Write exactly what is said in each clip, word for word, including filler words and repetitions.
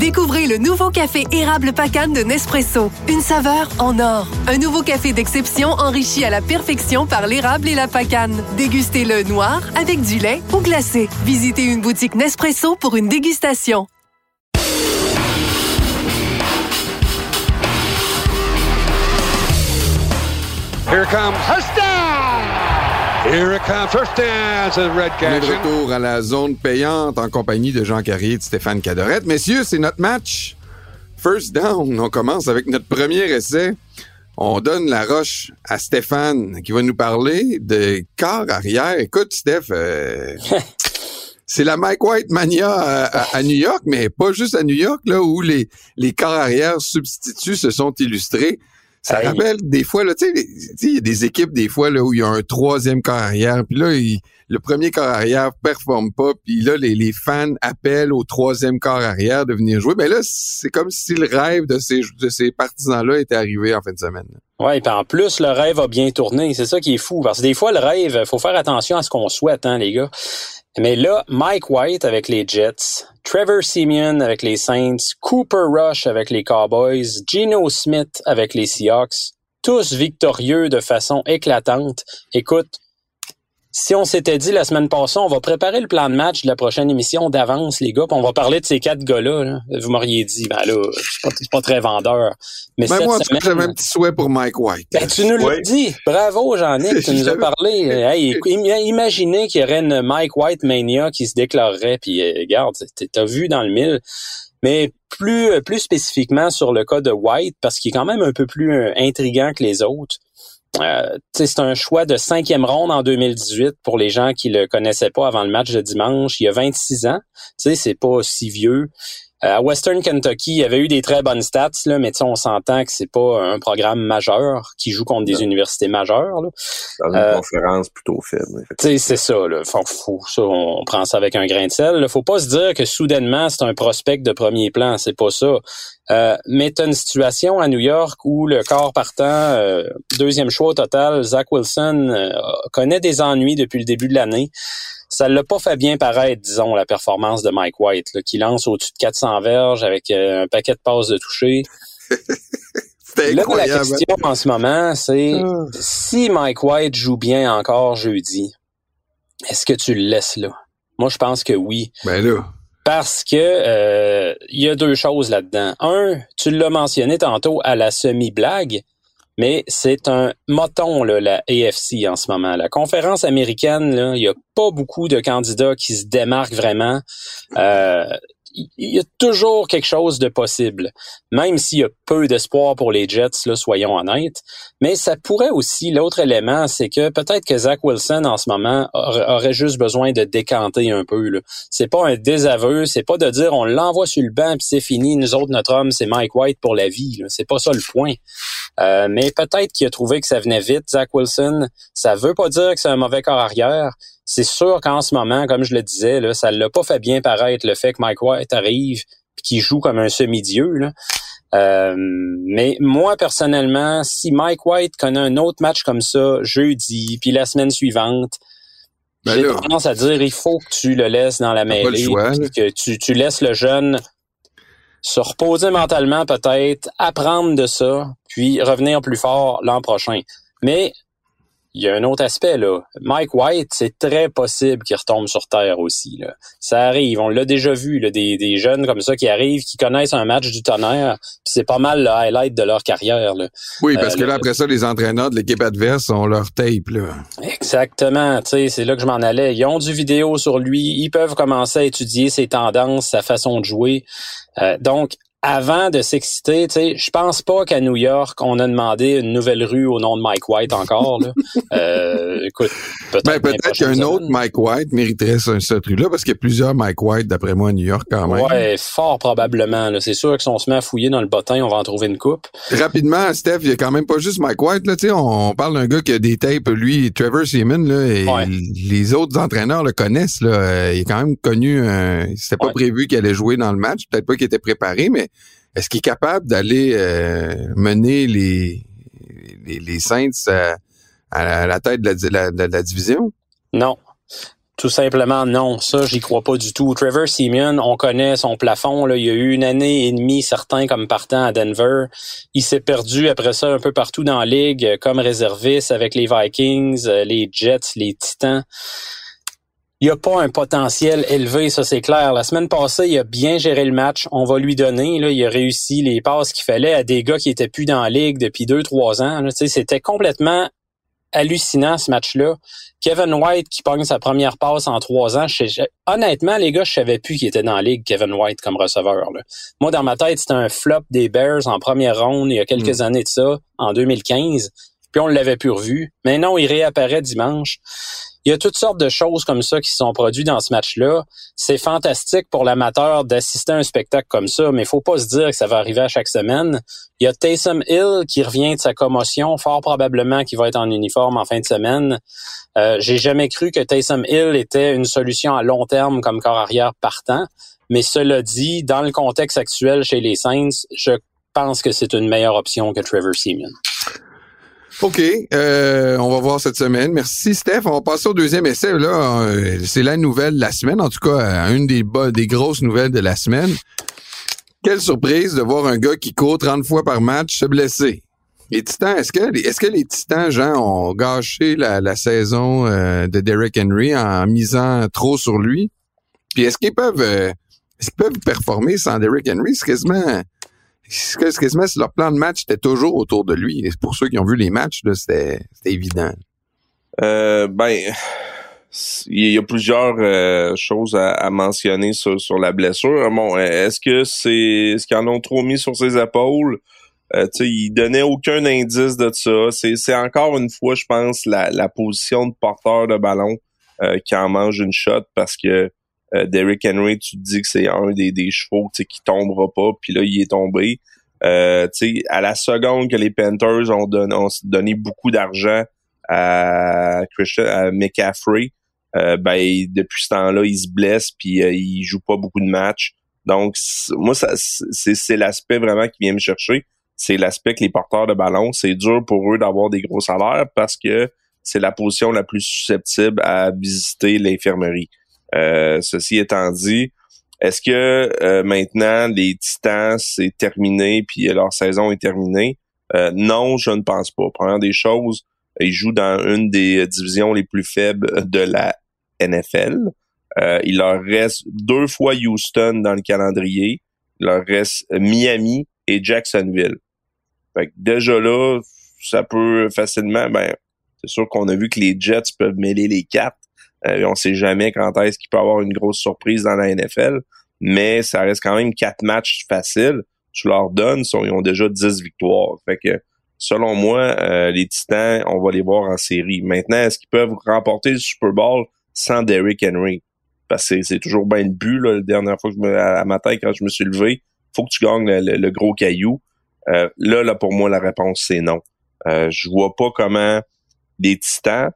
Découvrez le nouveau café érable Pacane de Nespresso. Une saveur en or. Un nouveau café d'exception enrichi à la perfection par l'érable et la pacane. Dégustez-le noir, avec du lait ou glacé. Visitez une boutique Nespresso pour une dégustation. Here it comes. Touchdown! Here it comes. First down to the Red On est de Caption. retour à la zone payante en compagnie de Jean Carrier et de Stéphane Cadorette. Messieurs, c'est notre match. First down. On commence avec notre premier essai. On donne la roche à Stéphane qui va nous parler de quart arrière. Écoute, Steph, euh, c'est la Mike White mania à, à, à New York, mais pas juste à New York, là où les, les quarts arrière substituts se sont illustrés. Ça Hey. rappelle des fois, là, tu sais, il y a des équipes des fois là où il y a un troisième quart arrière, puis là, il, le premier quart arrière performe pas, puis là, les, les fans appellent au troisième quart arrière de venir jouer. Ben là, c'est comme si le rêve de ces, de ces partisans-là était arrivé en fin de semaine. Ouais, puis en plus, le rêve a bien tourné. C'est ça qui est fou. Parce que des fois, le rêve, faut faire attention à ce qu'on souhaite, hein, les gars. Mais là, Mike White avec les Jets, Trevor Siemian avec les Saints, Cooper Rush avec les Cowboys, Geno Smith avec les Seahawks, tous victorieux de façon éclatante. Écoute, si on s'était dit la semaine passée, on va préparer le plan de match de la prochaine émission d'avance, les gars, puis on va parler de ces quatre gars-là, là. Vous m'auriez dit, ben là, c'est pas, c'est pas très vendeur. Mais Ben cette moi, en tout cas, semaine, j'avais un petit souhait pour Mike White. ben, tu nous Oui. l'as dit. Bravo, Jean-Nic, tu nous as parlé. Hey, im- imaginez qu'il y aurait une Mike White Mania qui se déclarerait, puis euh, regarde, t- t'as vu dans le mille. Mais plus plus spécifiquement sur le cas de White, parce qu'il est quand même un peu plus euh, intriguant que les autres. Euh, tu sais, c'est un choix de cinquième ronde en deux mille dix-huit pour les gens qui le connaissaient pas avant le match de dimanche. Il y a vingt-six ans. Tu sais, c'est pas si vieux. Euh, à Western Kentucky, il y avait eu des très bonnes stats, là, mais tu sais, on s'entend que c'est pas un programme majeur qui joue contre des Non. universités majeures, là. Dans une Euh, conférence plutôt faible. Tu sais, c'est ça, là. Faut, faut, ça, on prend ça avec un grain de sel. Là. Faut pas se dire que soudainement, c'est un prospect de premier plan. C'est pas ça. Euh, mais t'as une situation à New York où le corps partant, euh, deuxième choix au total, Zach Wilson, euh, connaît des ennuis depuis le début de l'année. Ça l'a pas fait bien paraître, disons, la performance de Mike White, là, qui lance au-dessus de quatre cents verges avec euh, un paquet de passes de toucher. C'était Là, la incroyable. question en ce moment, c'est Ah. si Mike White joue bien encore jeudi, est-ce que tu le laisses là? Moi, je pense que oui. Ben là. Parce que euh, il y a deux choses là-dedans. Un, tu l'as mentionné tantôt à la semi-blague, mais c'est un moton, là, la A F C en ce moment. La conférence américaine, là, il y a pas beaucoup de candidats qui se démarquent vraiment. Euh, il y a toujours quelque chose de possible, même s'il y a peu d'espoir pour les Jets, là, soyons honnêtes. Mais ça pourrait aussi, l'autre élément, c'est que peut-être que Zach Wilson, en ce moment, aurait, aurait juste besoin de décanter un peu, là. C'est pas un désaveu, c'est pas de dire on l'envoie sur le banc puis c'est fini, nous autres, notre homme, c'est Mike White pour la vie, là. C'est pas ça le point. Euh, mais peut-être qu'il a trouvé que ça venait vite, Zach Wilson. Ça veut pas dire que c'est un mauvais corps arrière. C'est sûr qu'en ce moment, comme je le disais, là, ça l'a pas fait bien paraître le fait que Mike White arrive et qu'il joue comme un semi-dieu, là. Euh, mais moi, personnellement, si Mike White connaît un autre match comme ça jeudi, puis la semaine suivante, Ben j'ai là. tendance à dire il faut que tu le laisses dans la T'as pas le mêlée, choix, puis là. que tu, tu laisses le jeune se reposer mentalement peut-être, apprendre de ça, puis revenir plus fort l'an prochain. Mais il y a un autre aspect, là. Mike White, c'est très possible qu'il retombe sur terre aussi, là. Ça arrive, on l'a déjà vu, là, des, des jeunes comme ça qui arrivent, qui connaissent un match du tonnerre, puis c'est pas mal le highlight de leur carrière, là. Oui, parce Euh, que là, le- après ça, les entraîneurs de l'équipe adverse ont leur tape, là. Exactement, tu sais, c'est là que je m'en allais. Ils ont du vidéo sur lui, ils peuvent commencer à étudier ses tendances, sa façon de jouer. Euh, donc, avant de s'exciter, tu sais, je pense pas qu'à New York, on a demandé une nouvelle rue au nom de Mike White encore, là. euh, écoute, peut-être... Ben, dans les peut-être prochaines qu'un autre semaines. Mike White mériterait ce, cette rue-là, parce qu'il y a plusieurs Mike White, d'après moi, à New York, quand même. Ouais, fort probablement, là. C'est sûr que si on se met à fouiller dans le bottin, on va en trouver une coupe. Rapidement, Steph, il y a quand même pas juste Mike White, là, tu sais, on parle d'un gars qui a des tapes, lui, Trevor Siemian, là, et Ouais. les autres entraîneurs le connaissent, là. Euh, il est quand même connu, euh, c'était pas Ouais. prévu qu'il allait jouer dans le match, peut-être pas qu'il était préparé, mais est-ce qu'il est capable d'aller euh, mener les, les, les Saints à, à la tête de la, de la, de la division? Non. Tout simplement non, ça j'y crois pas du tout. Trevor Siemian, on connaît son plafond, là. Il y a eu une année et demie certain comme partant à Denver. Il s'est perdu après ça un peu partout dans la ligue comme réserviste avec les Vikings, les Jets, les Titans. Il n'y a pas un potentiel élevé, ça c'est clair. La semaine passée, il a bien géré le match. On va lui donner. Là, il a réussi les passes qu'il fallait à des gars qui étaient plus dans la ligue depuis deux, trois ans. Là, c'était complètement hallucinant ce match-là. Kevin White qui pogne sa première passe en trois ans. Je sais, honnêtement, les gars, je savais plus qu'il était dans la ligue, Kevin White, comme receveur. Là. Moi, dans ma tête, c'était un flop des Bears en première ronde il y a quelques mmh. années de ça, en deux mille quinze. Puis on l'avait plus revu. Mais non, il réapparaît dimanche. Il y a toutes sortes de choses comme ça qui se sont produites dans ce match-là. C'est fantastique pour l'amateur d'assister à un spectacle comme ça, mais il faut pas se dire que ça va arriver à chaque semaine. Il y a Taysom Hill qui revient de sa commotion, fort probablement qu'il va être en uniforme en fin de semaine. Euh, j'ai jamais cru que Taysom Hill était une solution à long terme comme corps arrière partant, mais cela dit, dans le contexte actuel chez les Saints, je pense que c'est une meilleure option que Trevor Siemian. OK, euh, on va voir cette semaine. Merci, Steph. On va passer au deuxième essai. Là, euh, c'est la nouvelle de la semaine. En tout cas, une des, bas, des grosses nouvelles de la semaine. Quelle surprise de voir un gars qui court trente fois par match se blesser. Les Titans, est-ce que, est-ce que les Titans, Jean, ont gâché la, la saison euh, de Derrick Henry en misant trop sur lui? Puis est-ce qu'ils peuvent, euh, est-ce qu'ils peuvent performer sans Derrick Henry? C'est quasiment... C'est quasiment si leur plan de match était toujours autour de lui. Et c'est pour ceux qui ont vu les matchs, là, c'était, c'était évident. Euh, ben, il y a plusieurs euh, choses à, à mentionner sur, sur la blessure. Bon, est-ce que c'est, est-ce qu'ils en ont trop mis sur ses épaules? Euh, tu sais, il donnait aucun indice de ça. C'est, c'est encore une fois, je pense, la, la position de porteur de ballon euh, qui en mange une shot parce que Euh, Derrick Henry, tu te dis que c'est un des, des chevaux qui tombera pas, puis là, il est tombé. Euh, à la seconde que les Panthers ont donné, ont donné beaucoup d'argent à Christian, à McCaffrey, euh, ben depuis ce temps-là, il se blesse, puis euh, il joue pas beaucoup de matchs. Donc, moi, ça, c'est, c'est l'aspect vraiment qui vient me chercher. C'est l'aspect que les porteurs de ballon, c'est dur pour eux d'avoir des gros salaires parce que c'est la position la plus susceptible à visiter l'infirmerie. Euh, ceci étant dit, est-ce que euh, maintenant les Titans c'est terminé puis leur saison est terminée? Euh, non, je ne pense pas. Première des choses, ils jouent dans une des divisions les plus faibles de la N F L. Euh, il leur reste deux fois Houston dans le calendrier. Il leur reste Miami et Jacksonville. Fait que déjà là, ça peut facilement, ben, c'est sûr qu'on a vu que les Jets peuvent mêler les quatre. Euh, on sait jamais quand est-ce qu'il peut y avoir une grosse surprise dans la N F L, mais ça reste quand même quatre matchs faciles. Tu leur donnes, ils ont déjà dix victoires. Fait que, selon moi, euh, les Titans, on va les voir en série. Maintenant, est-ce qu'ils peuvent remporter le Super Bowl sans Derrick Henry? Parce que c'est, c'est toujours bien le but, là, la dernière fois que je me, à matin, quand je me suis levé, faut que tu gagnes le, le, le gros caillou. Euh, là, là, pour moi, la réponse, c'est non. Euh, je vois pas comment les Titans,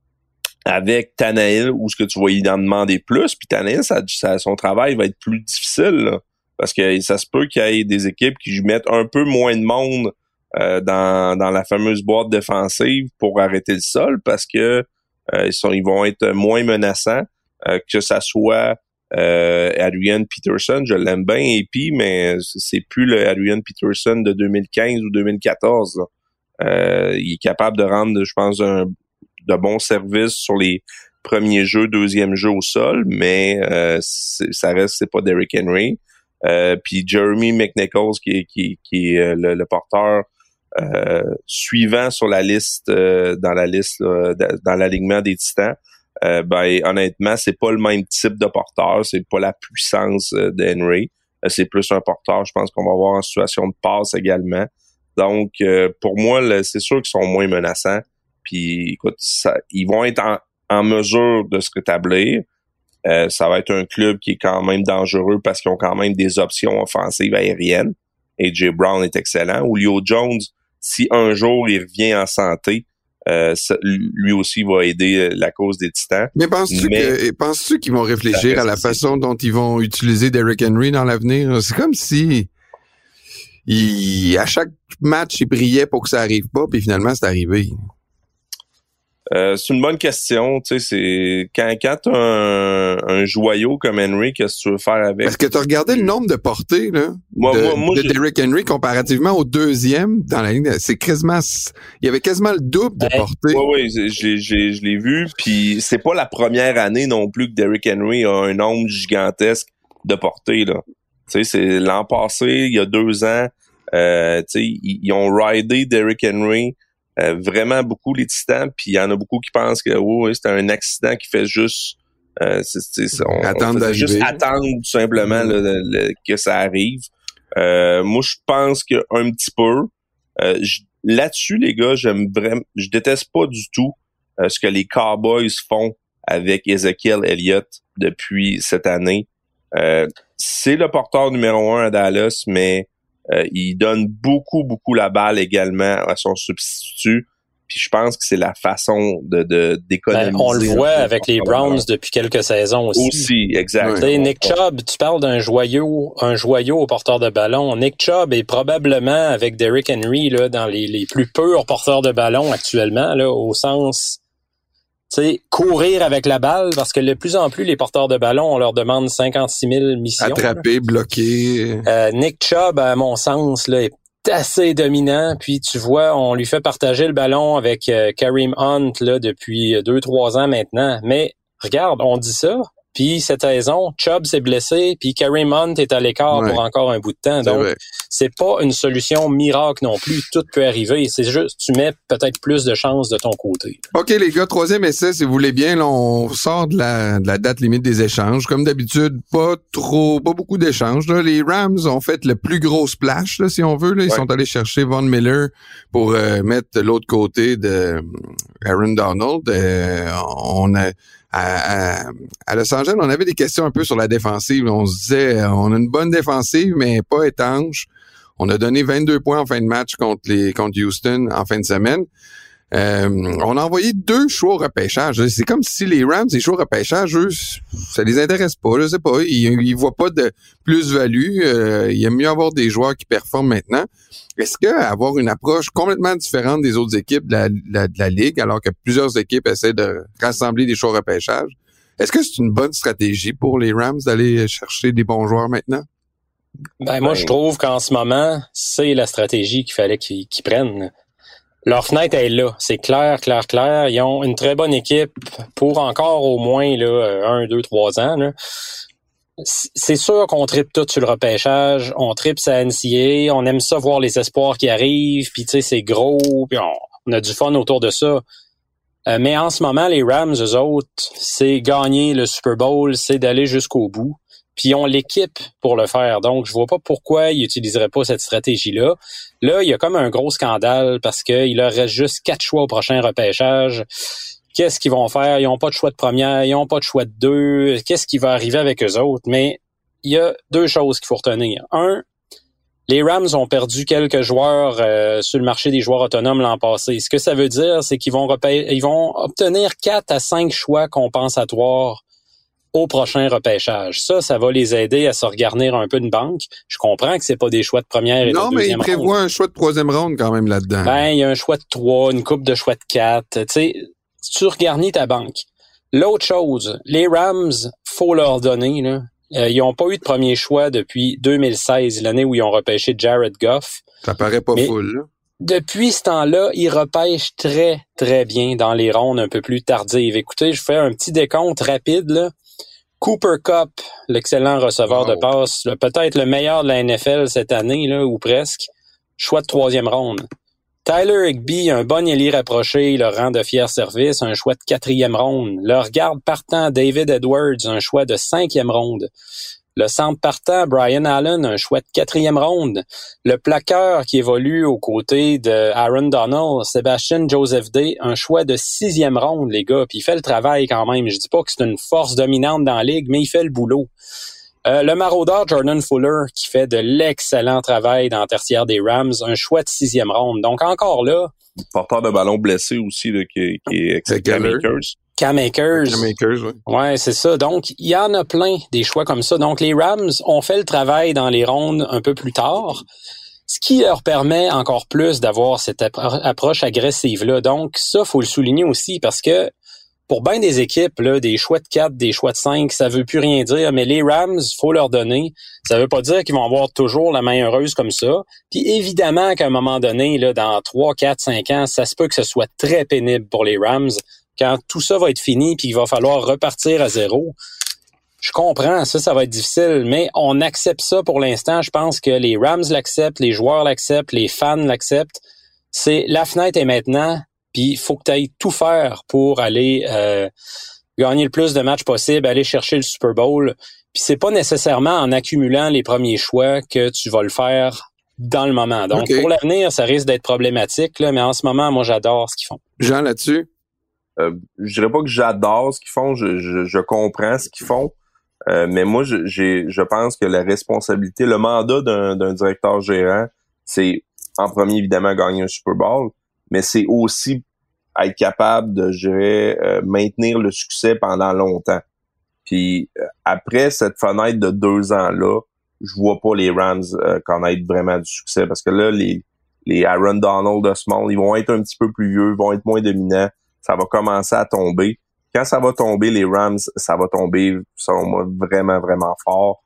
avec Tannehill, où ce que tu vas y en demander plus, puis Tannehill, ça, ça, son travail va être plus difficile, là, parce que ça se peut qu'il y ait des équipes qui mettent un peu moins de monde euh, dans, dans la fameuse boîte défensive pour arrêter le sol, parce que euh, ils, sont, ils vont être moins menaçants, euh, que ça soit euh, Adrian Peterson, je l'aime bien, A P, mais c'est plus le Adrian Peterson de deux mille quinze ou deux mille quatorze. Là. Euh, il est capable de rendre, je pense, un de bons services sur les premiers jeux, deuxième jeu au sol, mais euh, ça reste, c'est pas Derrick Henry. Euh, puis Jeremy McNichols, qui est, qui, qui est le, le porteur euh, suivant sur la liste, euh, dans la liste, là, dans l'alignement des Titans, euh, ben honnêtement, c'est pas le même type de porteur, c'est pas la puissance euh, de Henry. Euh, c'est plus un porteur, je pense qu'on va avoir en situation de passe également. Donc, euh, pour moi, là, c'est sûr qu'ils sont moins menaçants. Puis, écoute, ça, ils vont être en, en mesure de se rétablir. Euh, ça va être un club qui est quand même dangereux parce qu'ils ont quand même des options offensives aériennes. A J Brown est excellent. Julio Jones, si un jour il revient en santé, euh, ça, lui aussi va aider la cause des Titans. Mais penses-tu, Mais, que, penses-tu qu'ils vont réfléchir à la façon dont ils vont utiliser Derrick Henry dans l'avenir? C'est comme si il, à chaque match, il priait pour que ça arrive pas, puis finalement, c'est arrivé. Euh, c'est une bonne question. Tu sais, c'est quand, quand t'as un, un joyau comme Henry, qu'est-ce que tu veux faire avec? Est-ce que tu as regardé le nombre de portées là, moi, de, moi, moi, de Derrick Henry comparativement au deuxième dans la ligne? C'est quasiment, il y avait quasiment le double de portées. Oui, oui, j'ai, j'ai, je l'ai vu. Puis c'est pas la première année non plus que Derrick Henry a un nombre gigantesque de portées là. Tu sais, c'est l'an passé, il y a deux ans, euh, tu sais, ils, ils ont ridé Derrick Henry. Euh, vraiment beaucoup les Titans, puis il y en a beaucoup qui pensent que oh, oui, c'était un accident qui fait juste euh, c'est, c'est, on, attendre on juste attendre tout simplement mmh. le, le, le, que ça arrive. Euh, moi, je pense que un petit peu. Euh, je, là-dessus, les gars, j'aime vraiment, je déteste pas du tout euh, ce que les Cowboys font avec Ezekiel Elliott depuis cette année. Euh, c'est le porteur numéro un à Dallas, mais Euh, il donne beaucoup, beaucoup la balle également à son substitut. Puis je pense que c'est la façon de, de d'économiser. Ben, on le voit avec les Browns depuis quelques saisons aussi. Aussi, exact. Tu sais, Nick Chubb, tu parles d'un joyau, un joyau au porteur de ballon. Nick Chubb est probablement avec Derrick Henry là dans les, les plus purs porteurs de ballon actuellement là, au sens, tu sais, courir avec la balle, parce que de plus en plus, les porteurs de ballon, on leur demande cinquante-six mille missions. Attraper, là. bloquer. Euh, Nick Chubb, à mon sens, là, est assez dominant. Puis tu vois, on lui fait partager le ballon avec euh, Kareem Hunt là depuis deux, trois ans maintenant. Mais regarde, on dit ça. Puis cette saison, Chubb s'est blessé, puis Kareem Hunt est à l'écart ouais. pour encore un bout de temps. Donc, c'est, c'est pas une solution miracle non plus. Tout peut arriver. C'est juste, tu mets peut-être plus de chances de ton côté. OK, les gars, troisième essai, si vous voulez bien. Là, on sort de la, de la date limite des échanges. Comme d'habitude, pas trop, pas beaucoup d'échanges. Là. Les Rams ont fait le plus gros splash, là, si on veut. Là. Ils ouais. sont allés chercher Von Miller pour euh, mettre de l'autre côté de Aaron Donald. Euh, on a À, à, à Los Angeles, on avait des questions un peu sur la défensive. On se disait, on a une bonne défensive, mais pas étanche. On a donné vingt-deux points en fin de match contre les contre Houston en fin de semaine. Euh, on a envoyé deux choix au repêchage. C'est comme si les Rams, les choix au repêchage, eux, ça les intéresse pas. Je sais pas. Ils, ils voient pas de plus-value. Euh, ils aiment mieux avoir des joueurs qui performent maintenant. Est-ce que avoir une approche complètement différente des autres équipes de la, de la, de la Ligue, alors que plusieurs équipes essaient de rassembler des choix au repêchage, est-ce que c'est une bonne stratégie pour les Rams d'aller chercher des bons joueurs maintenant? Ben, moi, je trouve qu'en ce moment, c'est la stratégie qu'il fallait qu'ils, qu'ils prennent. Leur fenêtre est là. C'est clair, clair, clair. Ils ont une très bonne équipe pour encore au moins là, un, deux, trois ans. Là. C'est sûr qu'on tripe tout sur le repêchage. On tripe sa N C A A. On aime ça voir les espoirs qui arrivent. Puis tu sais, c'est gros. Puis on, on a du fun autour de ça. Euh, mais en ce moment, les Rams, eux autres, c'est gagner le Super Bowl, c'est d'aller jusqu'au bout. Puis ils ont l'équipe pour le faire. Donc, je vois pas pourquoi ils utiliseraient pas cette stratégie-là. Là, il y a comme un gros scandale parce qu'il leur reste juste quatre choix au prochain repêchage. Qu'est-ce qu'ils vont faire? Ils ont pas de choix de première, ils ont pas de choix de deux. Qu'est-ce qui va arriver avec eux autres? Mais il y a deux choses qu'il faut retenir. Un, les Rams ont perdu quelques joueurs euh, sur le marché des joueurs autonomes l'an passé. Ce que ça veut dire, c'est qu'ils vont repê- ils vont obtenir quatre à cinq choix compensatoires au prochain repêchage. Ça, ça va les aider à se regarnir un peu une banque. Je comprends que c'est pas des choix de première et de deuxième ronde. Non, mais ils prévoient un choix de troisième ronde quand même là-dedans. Ben, il y a un choix de trois, une coupe de choix de quatre. Tu sais, tu regarnis ta banque. L'autre chose, les Rams, faut leur donner, là. Euh, ils ont pas eu de premier choix depuis deux mille seize, l'année où ils ont repêché Jared Goff. Ça paraît pas mais full, là. Depuis ce temps-là, ils repêchent très, très bien dans les rondes un peu plus tardives. Écoutez, je fais un petit décompte rapide, là. Cooper Kupp, l'excellent receveur wow. de passe, peut-être le meilleur de la N F L cette année, là, ou presque. Choix de troisième ronde. Tyler Higbee, un bon ailier rapproché, le rend de fier service, un choix de quatrième ronde. Leur garde partant, David Edwards, un choix de cinquième ronde. Le centre partant, Brian Allen, un choix de quatrième ronde. Le plaqueur qui évolue aux côtés de Aaron Donald, Sébastien Joseph Day, un choix de sixième ronde, les gars. Puis il fait le travail quand même. Je dis pas que c'est une force dominante dans la ligue, mais il fait le boulot. Euh, le maraudeur Jordan Fuller, qui fait de l'excellent travail dans la tertiaire des Rams, un choix de sixième ronde. Donc encore là... Porteur de ballon blessé aussi, là, qui, qui est Cam Akers. Cam Akers. Cam Akers, oui. Ouais, c'est ça. Donc, il y en a plein des choix comme ça. Donc, les Rams ont fait le travail dans les rondes un peu plus tard. Ce qui leur permet encore plus d'avoir cette appro- approche agressive-là. Donc, ça, faut le souligner aussi parce que pour bien des équipes, là, des choix de quatre, des choix de cinq, ça veut plus rien dire, mais les Rams, faut leur donner. Ça veut pas dire qu'ils vont avoir toujours la main heureuse comme ça. Puis évidemment qu'à un moment donné, là, dans trois, quatre, cinq ans, ça se peut que ce soit très pénible pour les Rams. Quand tout ça va être fini puis qu'il va falloir repartir à zéro, je comprends, ça, ça va être difficile, mais on accepte ça pour l'instant. Je pense que les Rams l'acceptent, les joueurs l'acceptent, les fans l'acceptent. C'est la fenêtre est maintenant. Puis il faut que tu ailles tout faire pour aller euh, gagner le plus de matchs possible, aller chercher le Super Bowl. Puis c'est pas nécessairement en accumulant les premiers choix que tu vas le faire dans le moment. Donc okay. Pour l'avenir, ça risque d'être problématique, là, mais en ce moment, moi j'adore ce qu'ils font. Jean, là-dessus? Euh, je dirais pas que j'adore ce qu'ils font, je, je, je comprends ce qu'ils font. Euh, mais moi, je, j'ai, je pense que la responsabilité, le mandat d'un, d'un directeur gérant, c'est en premier, évidemment, gagner un Super Bowl. Mais c'est aussi être capable de, je dirais, euh, maintenir le succès pendant longtemps. Puis euh, après cette fenêtre de deux ans-là, je vois pas les Rams euh, connaître vraiment du succès parce que là, les les Aaron Donald de ce monde, ils vont être un petit peu plus vieux, vont être moins dominants. Ça va commencer à tomber. Quand ça va tomber, les Rams, ça va tomber, selon moi, vraiment, vraiment fort.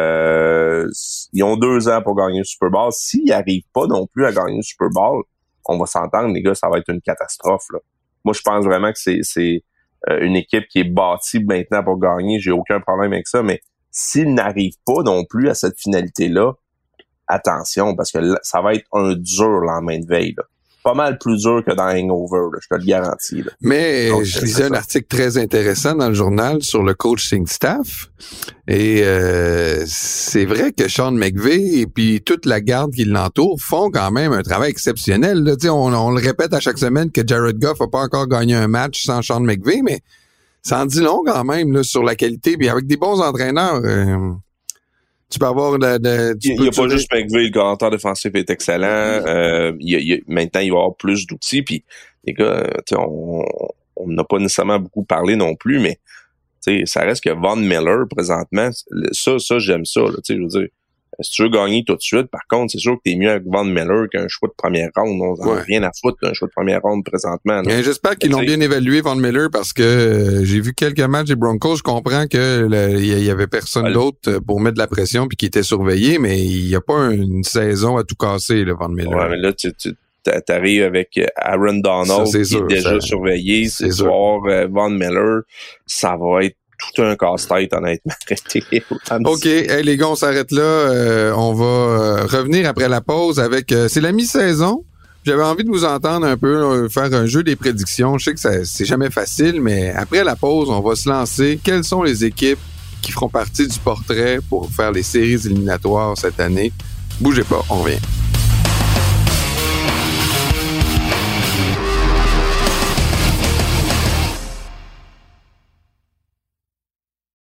Euh, ils ont deux ans pour gagner le Super Bowl. S'ils n'arrivent pas non plus à gagner le Super Bowl, on va s'entendre, les gars, ça va être une catastrophe, là. Moi, je pense vraiment que c'est, c'est euh, une équipe qui est bâtie maintenant pour gagner. J'ai aucun problème avec ça, mais s'ils n'arrivent pas non plus à cette finalité-là, attention, parce que là, ça va être un dur lendemain de veille, là. Pas mal plus dur que dans Hangover, là, je te le garantis. Là. Mais Donc, je lisais un article très intéressant dans le journal sur le coaching staff. Et euh, c'est vrai que Sean McVay et puis toute la garde qui l'entoure font quand même un travail exceptionnel. Là. On, on le répète à chaque semaine que Jared Goff n'a pas encore gagné un match sans Sean McVay, mais ça en dit long quand même là, sur la qualité. Puis avec des bons entraîneurs... Euh, Tu peux avoir de... de tu il n'y a pas juste McVay, le coordinateur défensif est excellent. Euh, il y a, il y a, maintenant, il va y avoir plus d'outils. Puis, les gars, on on n'a pas nécessairement beaucoup parlé non plus, mais ça reste que Von Miller, présentement, ça, ça j'aime ça. Là, je veux dire, si tu veux gagner tout de suite, par contre, c'est sûr que t'es mieux avec Von Miller qu'un choix de première ronde. On n'a ouais. rien à foutre d'un choix de première ronde présentement. Bien, j'espère qu'ils l'ont bien évalué, Von Miller, parce que euh, j'ai vu quelques matchs des Broncos. Je comprends que il y avait personne ouais. d'autre pour mettre de la pression puis qui était surveillé, mais il n'y a pas une saison à tout casser, là, Von Miller. Ouais, mais là, tu, tu t'arrives avec Aaron Donald ça, qui sûr, est déjà ça, surveillé. Ce soir, euh, Von Miller, ça va être tout un casse-tête, honnêtement. OK. Hey, les gars, on s'arrête là. Euh, on va euh, revenir après la pause avec... Euh, c'est la mi-saison. J'avais envie de vous entendre un peu, euh, faire un jeu des prédictions. Je sais que ça, c'est jamais facile, mais après la pause, on va se lancer. Quelles sont les équipes qui feront partie du portrait pour faire les séries éliminatoires cette année? Bougez pas, on revient.